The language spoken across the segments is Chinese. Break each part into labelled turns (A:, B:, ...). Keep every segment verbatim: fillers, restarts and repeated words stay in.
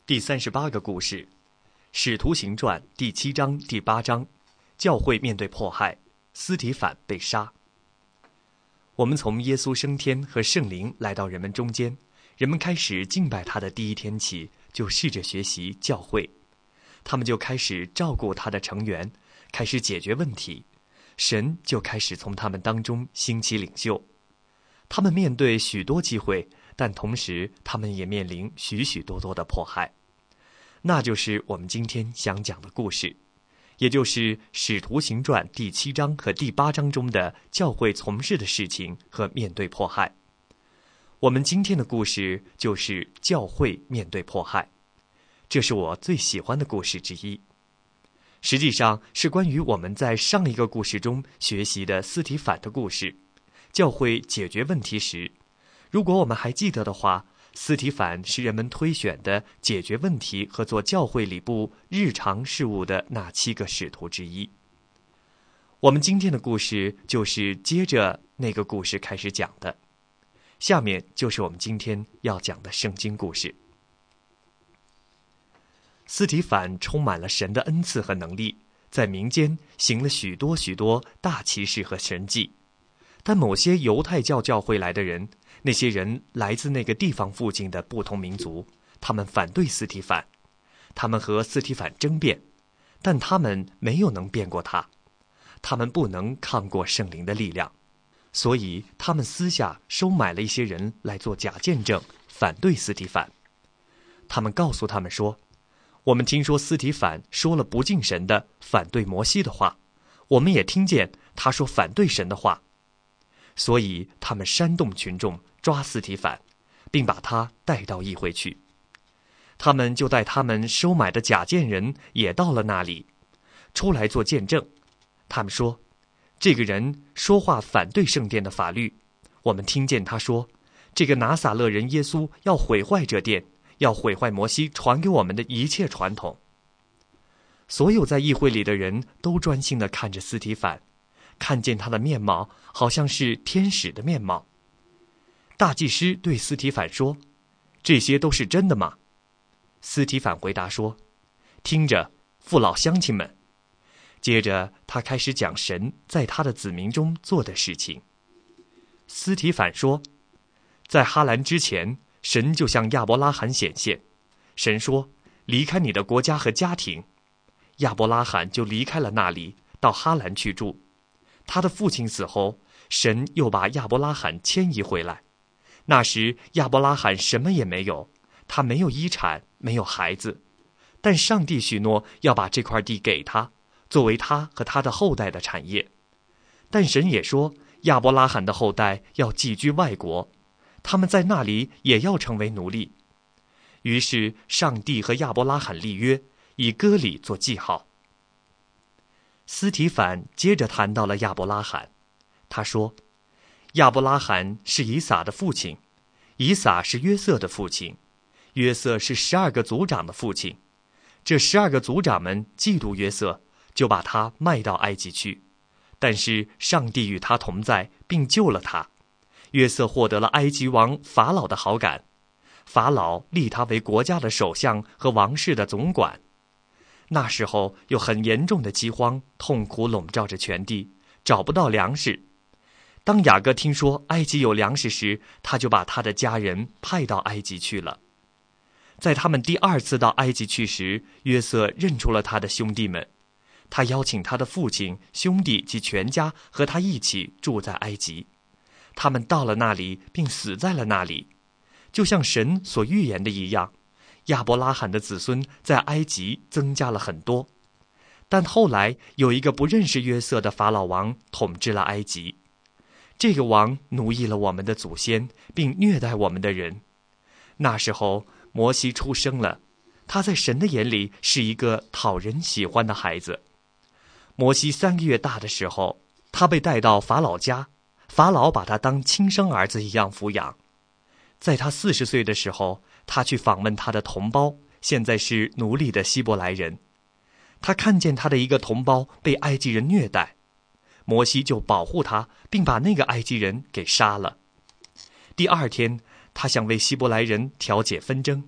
A: 第三十八个故事，《使徒行传》第七章、第八章，教会面对迫害，司提反被杀。我们从耶稣升天和圣灵来到人们中间，人们开始敬拜他的第一天起，就试着学习教会，他们就开始照顾他的成员，开始解决问题，神就开始从他们当中兴起领袖。他们面对许多机会，但同时他们也面临许许多多的迫害。那就是我们今天想讲的故事，也就是《使徒行传》第七章和第八章中的教会从事的事情和面对迫害。我们今天的故事就是教会面对迫害，这是我最喜欢的故事之一。实际上是关于我们在上一个故事中学习的司提反的故事。教会解决问题时，如果我们还记得的话，司提反是人们推选的解决问题和做教会里部日常事务的那七个使徒之一。我们今天的故事就是接着那个故事开始讲的，下面就是我们今天要讲的圣经故事。司提反充满了神的恩赐和能力，在民间行了许多许多大奇事和神迹。但某些犹太教教会来的人，那些人来自那个地方附近的不同民族，他们反对司提反，他们和司提反争辩，但他们没有能辩过他，他们不能抗过圣灵的力量，所以他们私下收买了一些人来做假见证，反对司提反。他们告诉他们说，我们听说司提反说了不敬神的反对摩西的话，我们也听见他说反对神的话，所以他们煽动群众抓司提反，并把他带到议会去。他们就带他们收买的假见人也到了那里，出来做见证。他们说，这个人说话反对圣殿的法律，我们听见他说，这个拿撒勒人耶稣要毁坏这殿，要毁坏摩西传给我们的一切传统。所有在议会里的人都专心地看着司提反，看见他的面貌好像是天使的面貌。大祭司对司提反说，这些都是真的吗？司提反回答说，听着，父老乡亲们。接着他开始讲神在他的子民中做的事情。司提反说，在哈兰之前，神就向亚伯拉罕显现，神说，离开你的国家和家庭。亚伯拉罕就离开了那里，到哈兰去住。他的父亲死后，神又把亚伯拉罕迁移回来。那时亚伯拉罕什么也没有，他没有遗产，没有孩子，但上帝许诺要把这块地给他，作为他和他的后代的产业。但神也说，亚伯拉罕的后代要寄居外国，他们在那里也要成为奴隶。于是上帝和亚伯拉罕立约，以割礼做记号。司提反接着谈到了亚伯拉罕，他说，亚伯拉罕是以撒的父亲，以撒是约瑟的父亲，约瑟是十二个族长的父亲。这十二个族长们嫉妒约瑟，就把他卖到埃及去，但是上帝与他同在，并救了他。约瑟获得了埃及王法老的好感，法老立他为国家的首相和王室的总管。那时候有很严重的饥荒，痛苦笼罩着全地，找不到粮食。当雅各听说埃及有粮食时，他就把他的家人派到埃及去了。在他们第二次到埃及去时，约瑟认出了他的兄弟们，他邀请他的父亲、兄弟及全家和他一起住在埃及。他们到了那里，并死在了那里，就像神所预言的一样，亚伯拉罕的子孙在埃及增加了很多。但后来有一个不认识约瑟的法老王统治了埃及，这个王奴役了我们的祖先，并虐待我们的人。那时候摩西出生了，他在神的眼里是一个讨人喜欢的孩子。摩西三个月大的时候，他被带到法老家，法老把他当亲生儿子一样抚养。在他四十岁的时候，他去访问他的同胞，现在是奴隶的希伯来人。他看见他的一个同胞被埃及人虐待，摩西就保护他，并把那个埃及人给杀了。第二天，他想为希伯来人调解纷争，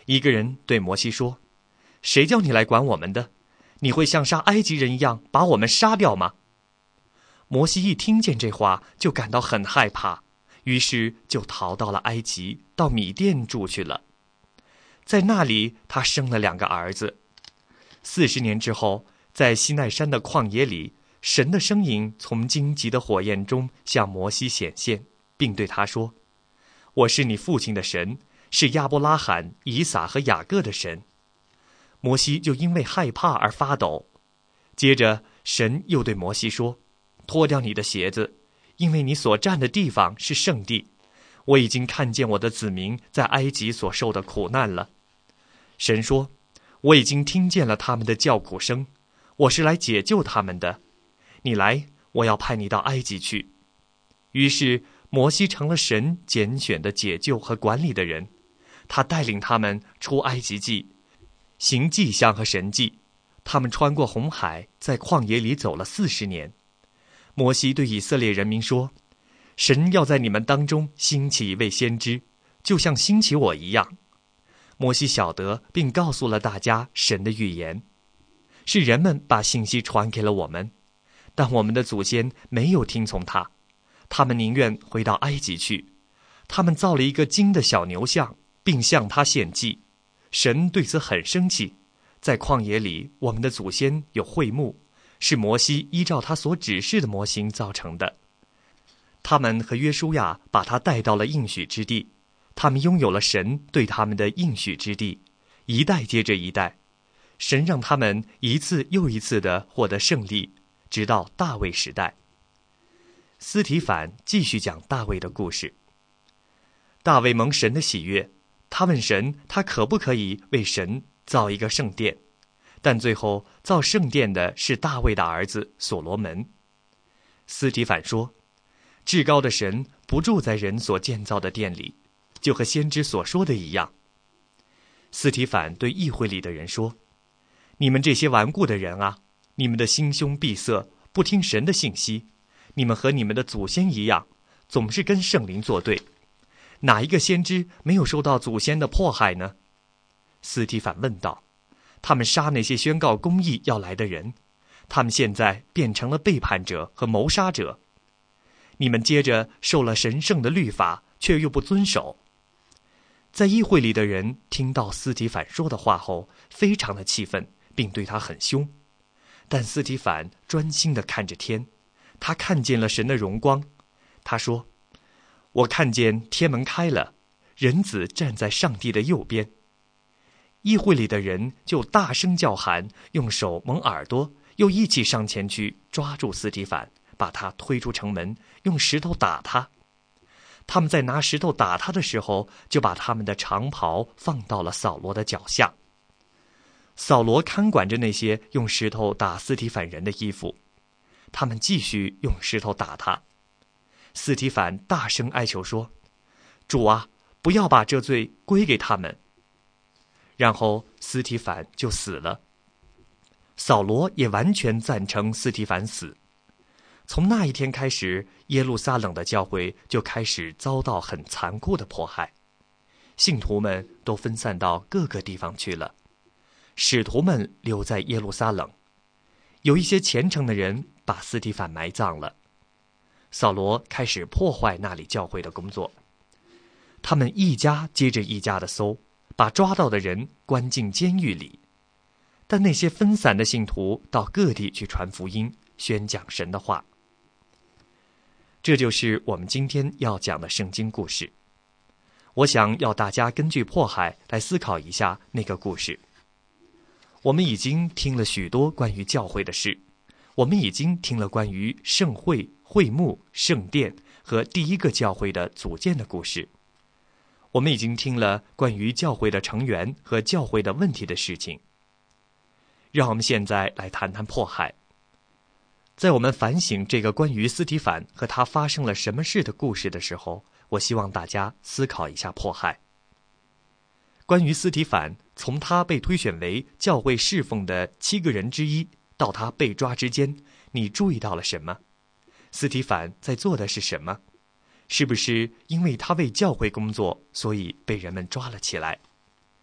A: 一个人对摩西说：“谁叫你来管我们的？你会像杀埃及人一样把我们杀掉吗？”摩西一听见这话，就感到很害怕，于是就逃到了埃及，到米甸住去了。在那里，他生了两个儿子。四十年之后，在西奈山的旷野里，神的声音从荆棘的火焰中向摩西显现，并对他说：“我是你父亲的神，是亚伯拉罕、以撒和雅各的神。”摩西就因为害怕而发抖。接着，神又对摩西说：“脱掉你的鞋子，因为你所站的地方是圣地。我已经看见我的子民在埃及所受的苦难了。”神说：“我已经听见了他们的叫苦声，我是来解救他们的。你来，我要派你到埃及去。”于是摩西成了神拣选的解救和管理的人，他带领他们出埃及记，行迹象和神迹。他们穿过红海，在旷野里走了四十年。摩西对以色列人民说：“神要在你们当中兴起一位先知，就像兴起我一样。”摩西晓得并告诉了大家神的预言，是人们把信息传给了我们，但我们的祖先没有听从他，他们宁愿回到埃及去。他们造了一个金的小牛像，并向他献祭。神对此很生气。在旷野里，我们的祖先有会幕，是摩西依照他所指示的模型造成的。他们和约书亚把他带到了应许之地，他们拥有了神对他们的应许之地，一代接着一代，神让他们一次又一次地获得胜利，直到大卫时代。司提反继续讲大卫的故事。大卫蒙神的喜悦，他问神，他可不可以为神造一个圣殿？但最后造圣殿的是大卫的儿子所罗门。司提反说：“至高的神不住在人所建造的殿里，就和先知所说的一样。”司提反对议会里的人说：“你们这些顽固的人啊，你们的心胸闭塞，不听神的信息，你们和你们的祖先一样，总是跟圣灵作对。哪一个先知没有受到祖先的迫害呢？”司提反问道：“他们杀那些宣告公义要来的人，他们现在变成了背叛者和谋杀者。你们接着受了神圣的律法，却又不遵守。”在议会里的人听到司提反说的话后，非常的气愤，并对他很凶。但司提反专心地看着天，他看见了神的荣光。他说：“我看见天门开了，人子站在上帝的右边。”议会里的人就大声叫喊，用手蒙耳朵，又一起上前去抓住司提反，把他推出城门，用石头打他。他们在拿石头打他的时候，就把他们的长袍放到了扫罗的脚下。扫罗看管着那些用石头打司提反人的衣服，他们继续用石头打他。司提反大声哀求说：“主啊，不要把这罪归给他们。”然后司提反就死了。扫罗也完全赞成司提反死。从那一天开始，耶路撒冷的教会就开始遭到很残酷的迫害，信徒们都分散到各个地方去了，使徒们留在耶路撒冷。有一些虔诚的人把司提反埋葬了。扫罗开始破坏那里教会的工作，他们一家接着一家的搜，把抓到的人关进监狱里。但那些分散的信徒到各地去传福音，宣讲神的话。这就是我们今天要讲的圣经故事。我想要大家根据迫害来思考一下那个故事。我们已经听了许多关于教会的事，我们已经听了关于圣会、会幕、圣殿和第一个教会的组建的故事。我们已经听了关于教会的成员和教会的问题的事情。让我们现在来谈谈迫害。在我们反省这个关于司提反和他发生了什么事的故事的时候，我希望大家思考一下迫害。关于司提反，从他被推选为教会侍奉的七个人之一，到他被抓之间，你注意到了什么？司提反在做的是什么？是不是因为他为教会工作，所以被人们抓了起来？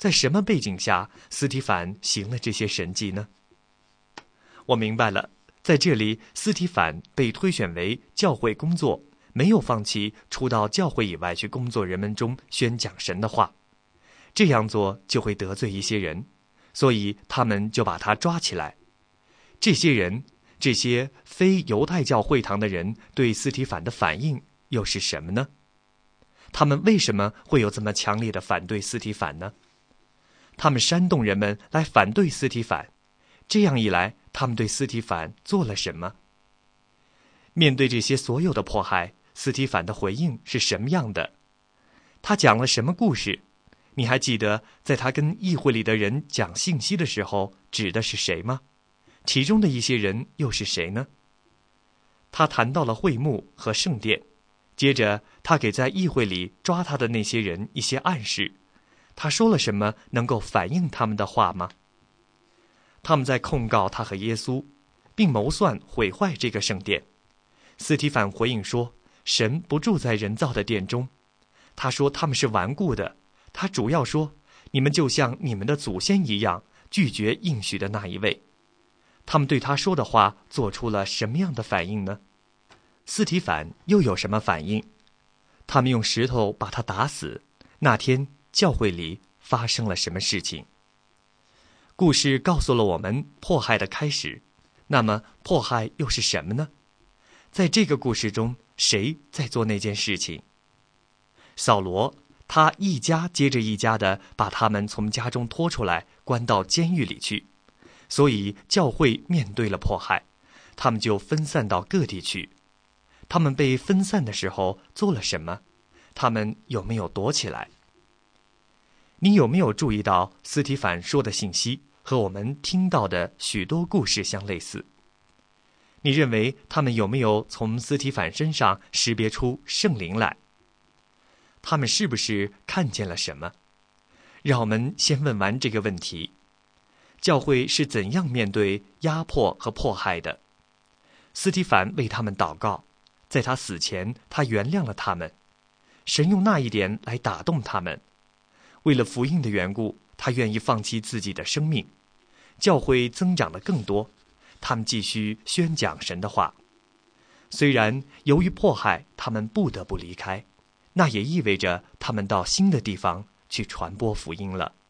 A: 在什么背景下司提反行了这些神迹呢？我明白了，在这里司提反被推选为教会工作，没有放弃出到教会以外去工作人们中宣讲神的话，这样做就会得罪一些人，所以他们就把他抓起来。这些人，这些非犹太教会堂的人对司提反的反应又是什么呢？他们为什么会有这么强烈的反对司提反呢？他们煽动人们来反对司提反，这样一来，他们对司提反做了什么？面对这些所有的迫害，司提反的回应是什么样的？他讲了什么故事？你还记得在他跟议会里的人讲信息的时候，指的是谁吗？其中的一些人又是谁呢？他谈到了会幕和圣殿，接着他给在议会里抓他的那些人一些暗示。他说了什么能够反映他们的话吗？他们在控告他和耶稣，并谋算毁坏这个圣殿。司提反回应说，神不住在人造的殿中。他说他们是顽固的。他主要说，你们就像你们的祖先一样，拒绝应许的那一位。他们对他说的话做出了什么样的反应呢？司提反又有什么反应？他们用石头把他打死。那天教会里发生了什么事情？故事告诉了我们迫害的开始。那么迫害又是什么呢？在这个故事中，谁在做那件事情？扫罗，他一家接着一家的把他们从家中拖出来，关到监狱里去。所以教会面对了迫害，他们就分散到各地去。他们被分散的时候做了什么？他们有没有躲起来？你有没有注意到司提反说的信息和我们听到的许多故事相类似？你认为他们有没有从司提反身上识别出圣灵来？他们是不是看见了什么？让我们先问完这个问题：教会是怎样面对压迫和迫害的？司提反为他们祷告，在他死前，他原谅了他们。神用那一点来打动他们。为了福音的缘故，他愿意放弃自己的生命。教会增长得更多，他们继续宣讲神的话。虽然由于迫害，他们不得不离开，那也意味着他们到新的地方去传播福音了。